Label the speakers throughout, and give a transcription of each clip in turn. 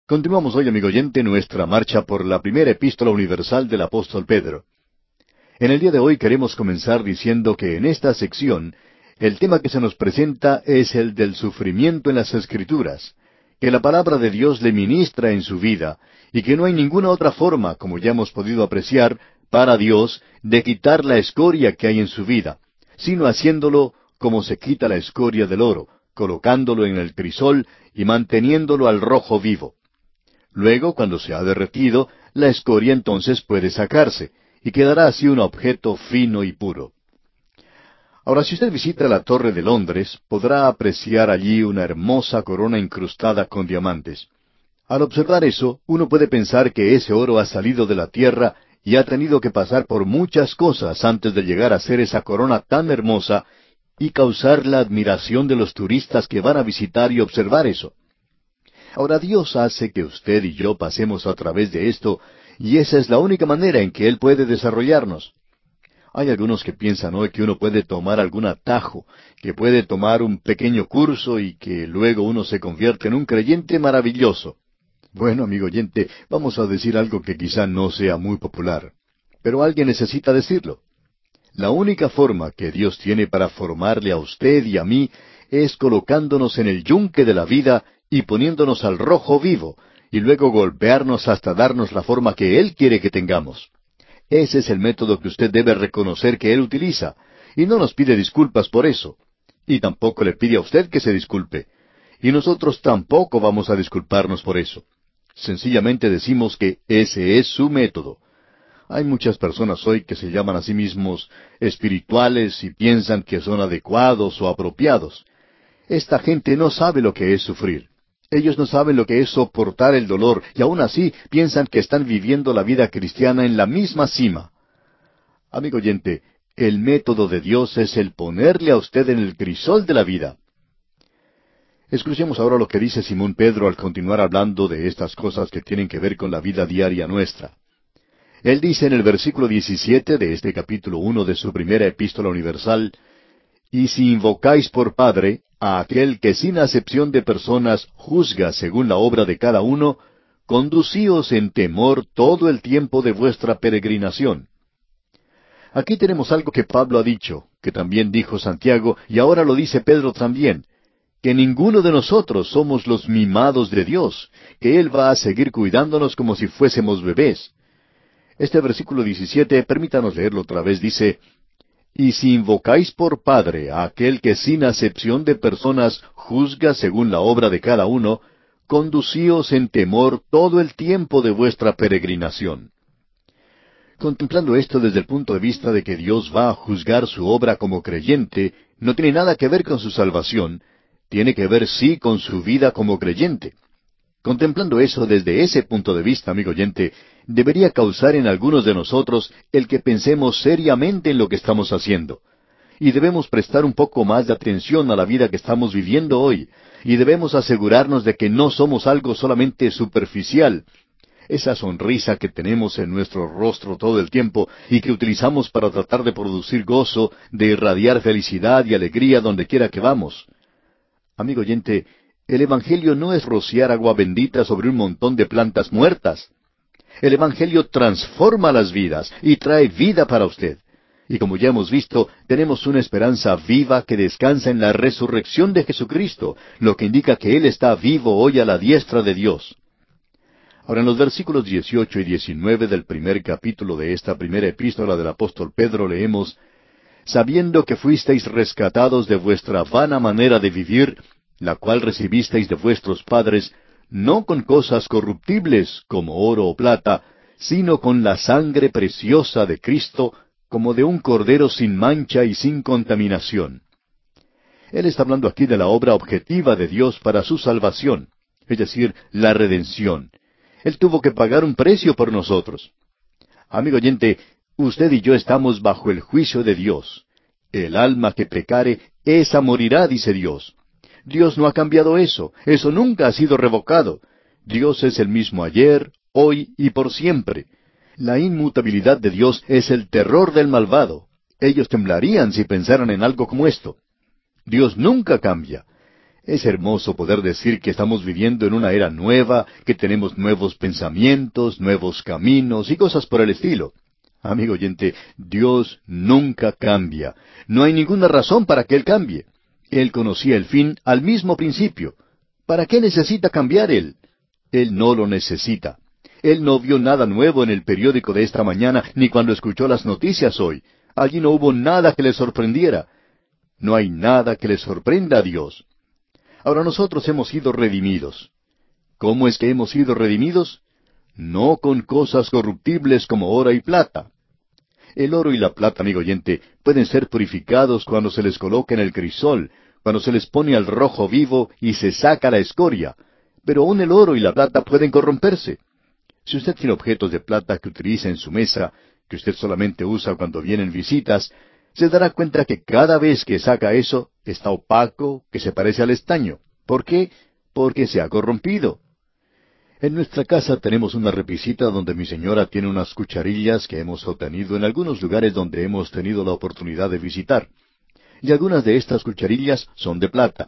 Speaker 1: Continuamos hoy, amigo oyente, nuestra marcha por la primera epístola universal del apóstol Pedro. En el día de hoy queremos comenzar diciendo que en esta sección el tema que se nos presenta es el del sufrimiento en las Escrituras, que la palabra de Dios le ministra en su vida y que no hay ninguna otra forma, como ya hemos podido apreciar, para Dios de quitar la escoria que hay en su vida, sino haciéndolo como se quita la escoria del oro, colocándolo en el crisol y manteniéndolo al rojo vivo. Luego, cuando se ha derretido, la escoria entonces puede sacarse, y quedará así un objeto fino y puro. Ahora, si usted visita la Torre de Londres, podrá apreciar allí una hermosa corona incrustada con diamantes. Al observar eso, uno puede pensar que ese oro ha salido de la tierra y ha tenido que pasar por muchas cosas antes de llegar a ser esa corona tan hermosa y causar la admiración de los turistas que van a visitar y observar eso. Ahora Dios hace que usted y yo pasemos a través de esto, y esa es la única manera en que Él puede desarrollarnos. Hay algunos que piensan hoy que uno puede tomar algún atajo, que puede tomar un pequeño curso y que luego uno se convierte en un creyente maravilloso. Bueno, amigo oyente, vamos a decir algo que quizá no sea muy popular, pero alguien necesita decirlo. La única forma que Dios tiene para formarle a usted y a mí es colocándonos en el yunque de la vida y poniéndonos al rojo vivo, y luego golpearnos hasta darnos la forma que Él quiere que tengamos. Ese es el método que usted debe reconocer que Él utiliza, y no nos pide disculpas por eso. Y tampoco le pide a usted que se disculpe. Y nosotros tampoco vamos a disculparnos por eso. Sencillamente decimos que ese es su método. Hay muchas personas hoy que se llaman a sí mismos espirituales y piensan que son adecuados o apropiados. Esta gente no sabe lo que es sufrir. Ellos no saben lo que es soportar el dolor y aún así piensan que están viviendo la vida cristiana en la misma cima. Amigo oyente, el método de Dios es el ponerle a usted en el crisol de la vida. Escuchemos ahora lo que dice Simón Pedro al continuar hablando de estas cosas que tienen que ver con la vida diaria nuestra. Él dice en el versículo 17 de este capítulo 1 de su primera epístola universal, «Y si invocáis por Padre a aquel que sin acepción de personas juzga según la obra de cada uno, conducíos en temor todo el tiempo de vuestra peregrinación». Aquí tenemos algo que Pablo ha dicho, que también dijo Santiago, y ahora lo dice Pedro también, que ninguno de nosotros somos los mimados de Dios, que Él va a seguir cuidándonos como si fuésemos bebés. Este versículo 17, permítanos leerlo otra vez, dice, «Y si invocáis por Padre a aquel que sin acepción de personas juzga según la obra de cada uno, conducíos en temor todo el tiempo de vuestra peregrinación». Contemplando esto desde el punto de vista de que Dios va a juzgar su obra como creyente, no tiene nada que ver con su salvación, tiene que ver sí con su vida como creyente. Contemplando eso desde ese punto de vista, amigo oyente, debería causar en algunos de nosotros el que pensemos seriamente en lo que estamos haciendo. Y debemos prestar un poco más de atención a la vida que estamos viviendo hoy, y debemos asegurarnos de que no somos algo solamente superficial. Esa sonrisa que tenemos en nuestro rostro todo el tiempo y que utilizamos para tratar de producir gozo, de irradiar felicidad y alegría donde quiera que vamos. Amigo oyente, el Evangelio no es rociar agua bendita sobre un montón de plantas muertas. El Evangelio transforma las vidas y trae vida para usted. Y como ya hemos visto, tenemos una esperanza viva que descansa en la resurrección de Jesucristo, lo que indica que Él está vivo hoy a la diestra de Dios. Ahora, en los versículos 18 y 19 del primer capítulo de esta primera epístola del apóstol Pedro leemos, «Sabiendo que fuisteis rescatados de vuestra vana manera de vivir, la cual recibisteis de vuestros padres, no con cosas corruptibles como oro o plata, sino con la sangre preciosa de Cristo, como de un cordero sin mancha y sin contaminación». Él está hablando aquí de la obra objetiva de Dios para su salvación, es decir, la redención. Él tuvo que pagar un precio por nosotros. Amigo oyente, usted y yo estamos bajo el juicio de Dios. El alma que pecare, esa morirá, dice Dios. Dios no ha cambiado eso. Eso nunca ha sido revocado. Dios es el mismo ayer, hoy y por siempre. La inmutabilidad de Dios es el terror del malvado. Ellos temblarían si pensaran en algo como esto. Dios nunca cambia. Es hermoso poder decir que estamos viviendo en una era nueva, que tenemos nuevos pensamientos, nuevos caminos y cosas por el estilo. Amigo oyente, Dios nunca cambia. No hay ninguna razón para que Él cambie. Él conocía el fin al mismo principio. ¿Para qué necesita cambiar Él? Él no lo necesita. Él no vio nada nuevo en el periódico de esta mañana, ni cuando escuchó las noticias hoy. Allí no hubo nada que le sorprendiera. No hay nada que le sorprenda a Dios. Ahora nosotros hemos sido redimidos. ¿Cómo es que hemos sido redimidos? No con cosas corruptibles como oro y plata. El oro y la plata, amigo oyente, pueden ser purificados cuando se les coloca en el crisol, cuando se les pone al rojo vivo y se saca la escoria. Pero aún el oro y la plata pueden corromperse. Si usted tiene objetos de plata que utiliza en su mesa, que usted solamente usa cuando vienen visitas, se dará cuenta que cada vez que saca eso, está opaco, que se parece al estaño. ¿Por qué? Porque se ha corrompido. En nuestra casa tenemos una repisita donde mi señora tiene unas cucharillas que hemos obtenido en algunos lugares donde hemos tenido la oportunidad de visitar. Y algunas de estas cucharillas son de plata.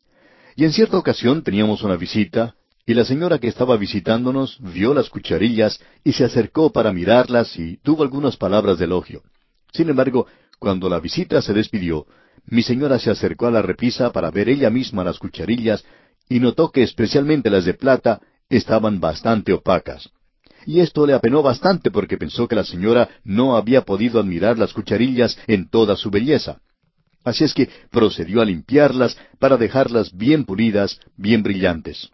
Speaker 1: Y en cierta ocasión teníamos una visita, y la señora que estaba visitándonos vio las cucharillas y se acercó para mirarlas y tuvo algunas palabras de elogio. Sin embargo, cuando la visita se despidió, mi señora se acercó a la repisa para ver ella misma las cucharillas y notó que especialmente las de plata estaban bastante opacas. Y esto le apenó bastante porque pensó que la señora no había podido admirar las cucharillas en toda su belleza. Así es que procedió a limpiarlas para dejarlas bien pulidas, bien brillantes.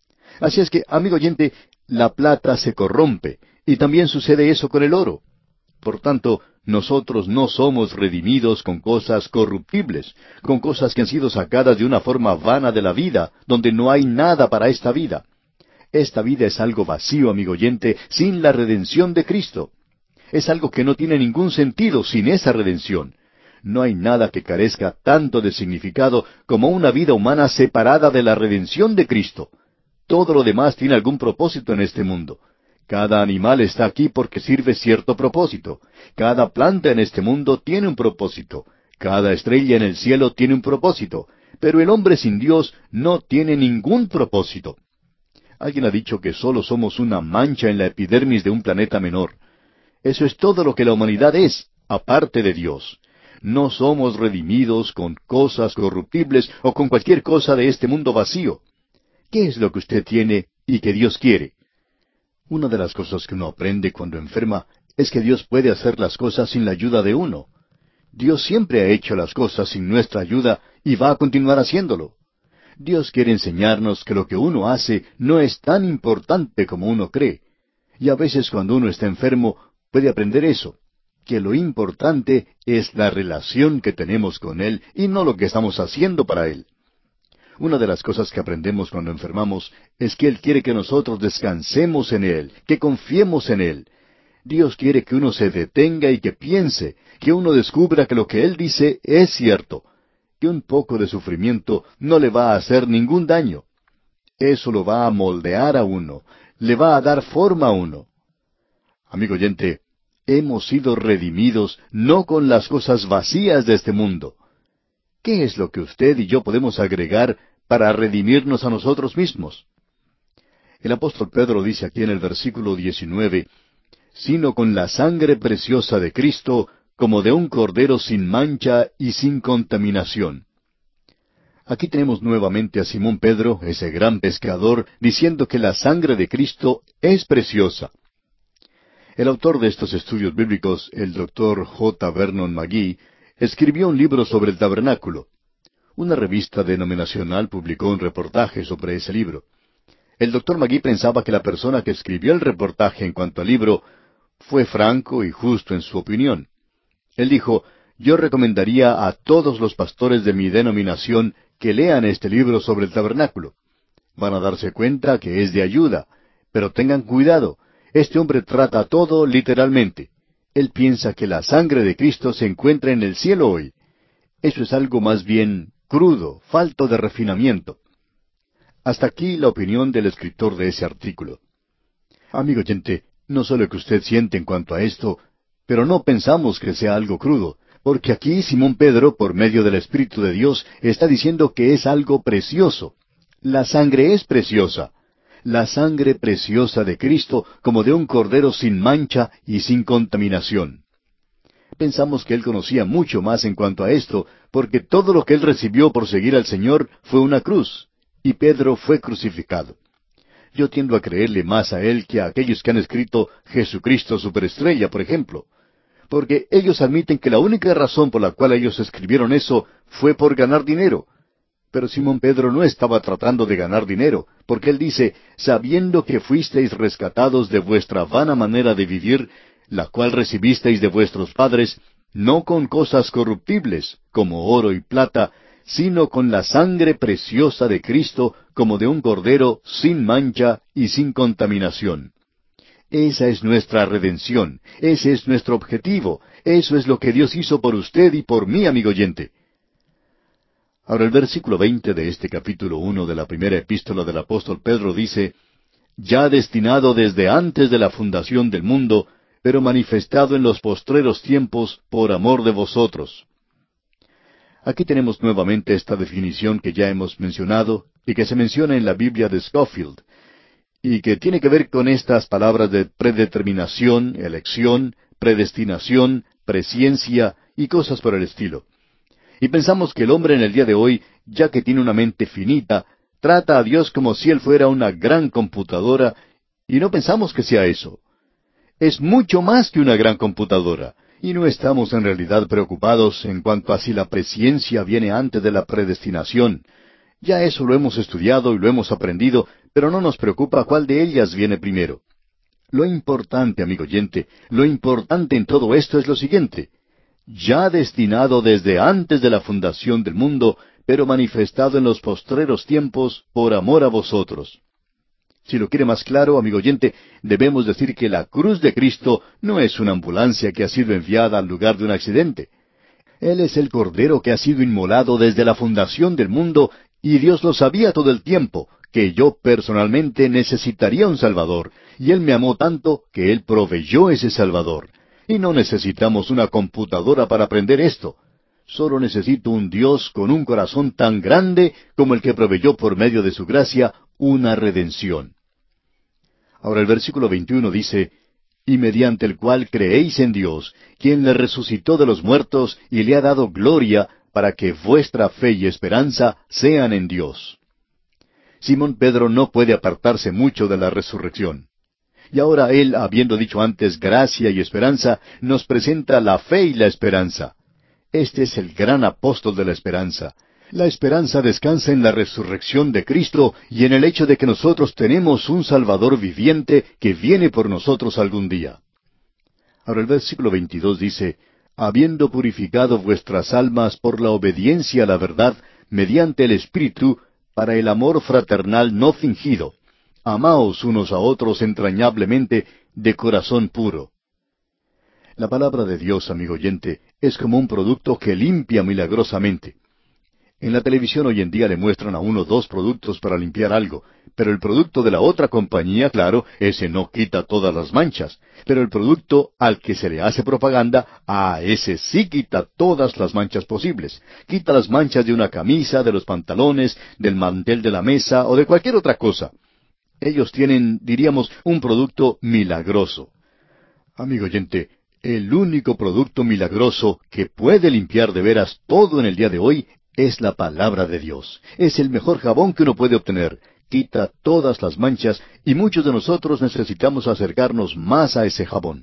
Speaker 1: Así es que, amigo oyente, la plata se corrompe, y también sucede eso con el oro. Por tanto, nosotros no somos redimidos con cosas corruptibles, con cosas que han sido sacadas de una forma vana de la vida, donde no hay nada para esta vida. Esta vida es algo vacío, amigo oyente, sin la redención de Cristo. Es algo que no tiene ningún sentido sin esa redención. No hay nada que carezca tanto de significado como una vida humana separada de la redención de Cristo. Todo lo demás tiene algún propósito en este mundo. Cada animal está aquí porque sirve cierto propósito. Cada planta en este mundo tiene un propósito. Cada estrella en el cielo tiene un propósito. Pero el hombre sin Dios no tiene ningún propósito. Alguien ha dicho que solo somos una mancha en la epidermis de un planeta menor. Eso es todo lo que la humanidad es, aparte de Dios. No somos redimidos con cosas corruptibles o con cualquier cosa de este mundo vacío. ¿Qué es lo que usted tiene y que Dios quiere? Una de las cosas que uno aprende cuando enferma es que Dios puede hacer las cosas sin la ayuda de uno. Dios siempre ha hecho las cosas sin nuestra ayuda y va a continuar haciéndolo. Dios quiere enseñarnos que lo que uno hace no es tan importante como uno cree. Y a veces cuando uno está enfermo puede aprender eso, que lo importante es la relación que tenemos con Él y no lo que estamos haciendo para Él. Una de las cosas que aprendemos cuando enfermamos es que Él quiere que nosotros descansemos en Él, que confiemos en Él. Dios quiere que uno se detenga y que piense, que uno descubra que lo que Él dice es cierto, que un poco de sufrimiento no le va a hacer ningún daño. Eso lo va a moldear a uno, le va a dar forma a uno. Amigo oyente, hemos sido redimidos no con las cosas vacías de este mundo. ¿Qué es lo que usted y yo podemos agregar para redimirnos a nosotros mismos? El apóstol Pedro dice aquí en el versículo 19, sino con la sangre preciosa de Cristo, como de un cordero sin mancha y sin contaminación. Aquí tenemos nuevamente a Simón Pedro, ese gran pescador, diciendo que la sangre de Cristo es preciosa. El autor de estos estudios bíblicos, el doctor J. Vernon McGee, escribió un libro sobre el tabernáculo. Una revista denominacional publicó un reportaje sobre ese libro. El doctor McGee pensaba que la persona que escribió el reportaje en cuanto al libro fue franco y justo en su opinión. Él dijo, yo recomendaría a todos los pastores de mi denominación que lean este libro sobre el tabernáculo. Van a darse cuenta que es de ayuda, pero tengan cuidado, este hombre trata todo literalmente. Él piensa que la sangre de Cristo se encuentra en el cielo hoy. Eso es algo más bien crudo, falto de refinamiento. Hasta aquí la opinión del escritor de ese artículo. Amigo oyente, no sé lo que usted siente en cuanto a esto, pero no pensamos que sea algo crudo, Porque aquí Simón Pedro, por medio del Espíritu de Dios, está diciendo que es algo precioso. La sangre es preciosa. La sangre preciosa de Cristo como de un cordero sin mancha y sin contaminación. Pensamos que él conocía mucho más en cuanto a esto, porque todo lo que él recibió por seguir al Señor fue una cruz, y Pedro fue crucificado. Yo tiendo a creerle más a él que a aquellos que han escrito Jesucristo Superestrella, por ejemplo, porque ellos admiten que la única razón por la cual ellos escribieron eso fue por ganar dinero. Pero Simón Pedro no estaba tratando de ganar dinero, porque él dice, sabiendo que fuisteis rescatados de vuestra vana manera de vivir, la cual recibisteis de vuestros padres, no con cosas corruptibles, como oro y plata, sino con la sangre preciosa de Cristo, como de un cordero sin mancha y sin contaminación. Esa es nuestra redención, ese es nuestro objetivo, eso es lo que Dios hizo por usted y por mí, amigo oyente. Ahora el versículo 20 de este capítulo 1 de la primera epístola del apóstol Pedro dice, ya destinado desde antes de la fundación del mundo, pero manifestado en los postreros tiempos por amor de vosotros. Aquí tenemos nuevamente esta definición que ya hemos mencionado y que se menciona en la Biblia de Scofield, y que tiene que ver con estas palabras de predeterminación, elección, predestinación, presciencia y cosas por el estilo. Y pensamos que el hombre en el día de hoy, ya que tiene una mente finita, trata a Dios como si Él fuera una gran computadora, y no pensamos que sea eso. Es mucho más que una gran computadora, y no estamos en realidad preocupados en cuanto a si la presciencia viene antes de la predestinación. Ya eso lo hemos estudiado y lo hemos aprendido, pero no nos preocupa cuál de ellas viene primero. Lo importante, amigo oyente, lo importante en todo esto es lo siguiente: ya destinado desde antes de la fundación del mundo, pero manifestado en los postreros tiempos por amor a vosotros. Si lo quiere más claro, amigo oyente, debemos decir que la cruz de Cristo no es una ambulancia que ha sido enviada al lugar de un accidente. Él es el Cordero que ha sido inmolado desde la fundación del mundo, y Dios lo sabía todo el tiempo, que yo personalmente necesitaría un Salvador, y Él me amó tanto que Él proveyó ese Salvador. Y no necesitamos una computadora para aprender esto. Solo necesito un Dios con un corazón tan grande como el que proveyó por medio de su gracia una redención. Ahora el versículo 21 dice, y mediante el cual creéis en Dios, quien le resucitó de los muertos y le ha dado gloria, para que vuestra fe y esperanza sean en Dios. Simón Pedro no puede apartarse mucho de la resurrección. Y ahora él, habiendo dicho antes gracia y esperanza, nos presenta la fe y la esperanza. Este es el gran apóstol de la esperanza. La esperanza descansa en la resurrección de Cristo y en el hecho de que nosotros tenemos un Salvador viviente que viene por nosotros algún día. Ahora el versículo 22 dice, habiendo purificado vuestras almas por la obediencia a la verdad, mediante el Espíritu, para el amor fraternal no fingido. Amaos unos a otros entrañablemente, de corazón puro. La palabra de Dios, amigo oyente, es como un producto que limpia milagrosamente. En la televisión hoy en día le muestran a uno dos productos para limpiar algo, pero el producto de la otra compañía, claro, ese no quita todas las manchas, pero el producto al que se le hace propaganda, ese sí quita todas las manchas posibles. Quita las manchas de una camisa, de los pantalones, del mantel de la mesa o de cualquier otra cosa. Ellos tienen, diríamos, un producto milagroso. Amigo oyente, el único producto milagroso que puede limpiar de veras todo en el día de hoy es la palabra de Dios. Es el mejor jabón que uno puede obtener. Quita todas las manchas y muchos de nosotros necesitamos acercarnos más a ese jabón.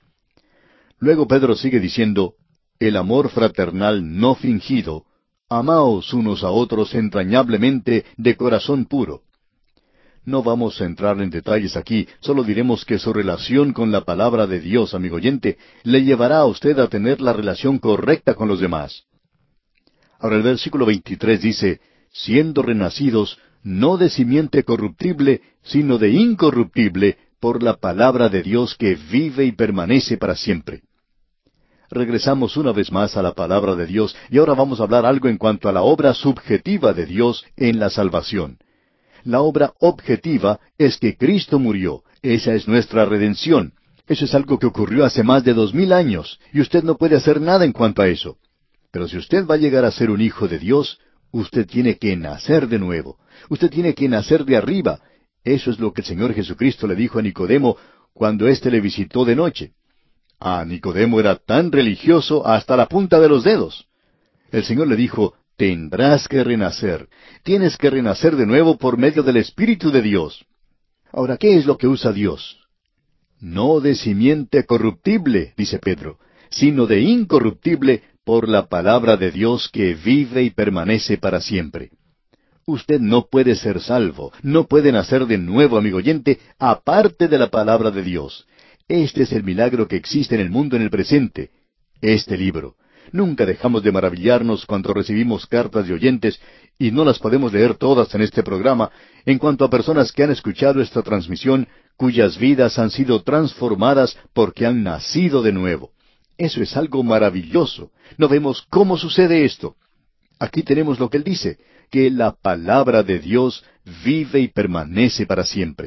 Speaker 1: Luego Pedro sigue diciendo, el amor fraternal no fingido, amaos unos a otros entrañablemente de corazón puro. No vamos a entrar en detalles aquí, solo diremos que su relación con la palabra de Dios, amigo oyente, le llevará a usted a tener la relación correcta con los demás. Ahora el versículo 23 dice, siendo renacidos, no de simiente corruptible, sino de incorruptible, por la palabra de Dios que vive y permanece para siempre. Regresamos una vez más a la palabra de Dios, y ahora vamos a hablar algo en cuanto a la obra subjetiva de Dios en la salvación. La obra objetiva es que Cristo murió, esa es nuestra redención. Eso es algo que ocurrió hace más de 2000 años, y usted no puede hacer nada en cuanto a eso. Pero si usted va a llegar a ser un hijo de Dios, usted tiene que nacer de nuevo. Usted tiene que nacer de arriba. Eso es lo que el Señor Jesucristo le dijo a Nicodemo cuando éste le visitó de noche. Nicodemo era tan religioso hasta la punta de los dedos. El Señor le dijo, tendrás que renacer. Tienes que renacer de nuevo por medio del Espíritu de Dios. Ahora, ¿qué es lo que usa Dios? No de simiente corruptible, dice Pedro, sino de incorruptible por la palabra de Dios que vive y permanece para siempre. Usted no puede ser salvo, no puede nacer de nuevo, amigo oyente, aparte de la palabra de Dios. Este es el milagro que existe en el mundo en el presente, este libro. Nunca dejamos de maravillarnos cuando recibimos cartas de oyentes, y no las podemos leer todas en este programa, en cuanto a personas que han escuchado esta transmisión, cuyas vidas han sido transformadas porque han nacido de nuevo. Eso es algo maravilloso. No vemos cómo sucede esto. Aquí tenemos lo que él dice, que la palabra de Dios vive y permanece para siempre.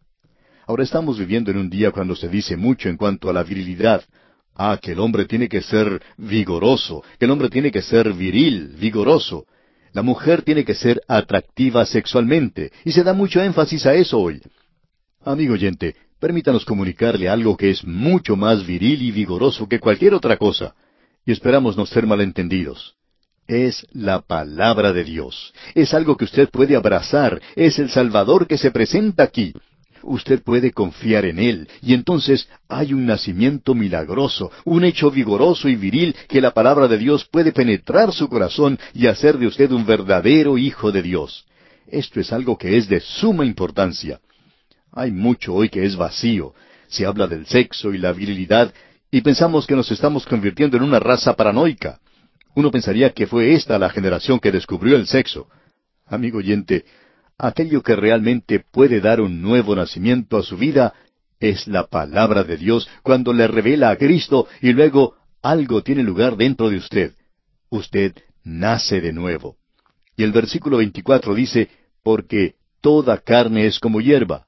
Speaker 1: Ahora estamos viviendo en un día cuando se dice mucho en cuanto a la virilidad. Que el hombre tiene que ser vigoroso, que el hombre tiene que ser viril, vigoroso. La mujer tiene que ser atractiva sexualmente, y se da mucho énfasis a eso hoy. Amigo oyente, permítanos comunicarle algo que es mucho más viril y vigoroso que cualquier otra cosa, y esperamos no ser malentendidos. Es la palabra de Dios. Es algo que usted puede abrazar. Es el Salvador que se presenta aquí. Usted puede confiar en Él, y entonces hay un nacimiento milagroso, un hecho vigoroso y viril que la palabra de Dios puede penetrar su corazón y hacer de usted un verdadero hijo de Dios. Esto es algo que es de suma importancia. Hay mucho hoy que es vacío. Se habla del sexo y la virilidad, y pensamos que nos estamos convirtiendo en una raza paranoica. Uno pensaría que fue esta la generación que descubrió el sexo. Amigo oyente, aquello que realmente puede dar un nuevo nacimiento a su vida es la palabra de Dios cuando le revela a Cristo y luego algo tiene lugar dentro de usted. Usted nace de nuevo. Y el versículo 24 dice, porque toda carne es como hierba.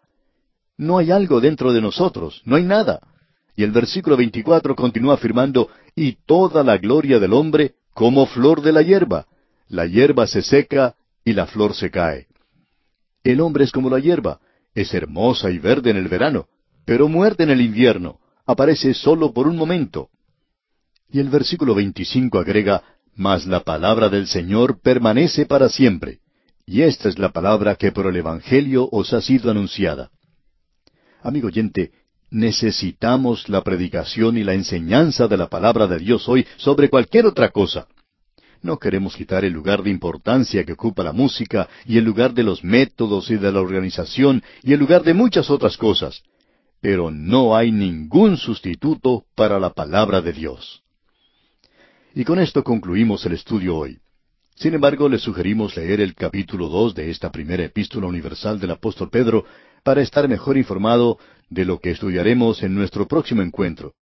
Speaker 1: No hay algo dentro de nosotros, no hay nada. Y el versículo 24 continúa afirmando, y toda la gloria del hombre como flor de la hierba. La hierba se seca y la flor se cae. El hombre es como la hierba, es hermosa y verde en el verano, pero muerde en el invierno, aparece solo por un momento. Y el versículo 25 agrega, mas la palabra del Señor permanece para siempre. Y esta es la palabra que por el Evangelio os ha sido anunciada. Amigo oyente, necesitamos la predicación y la enseñanza de la palabra de Dios hoy sobre cualquier otra cosa. No queremos quitar el lugar de importancia que ocupa la música y el lugar de los métodos y de la organización y el lugar de muchas otras cosas. Pero no hay ningún sustituto para la palabra de Dios. Y con esto concluimos el estudio hoy. Sin embargo, le sugerimos leer el capítulo 2 de esta primera epístola universal del apóstol Pedro para estar mejor informado de lo que estudiaremos en nuestro próximo encuentro.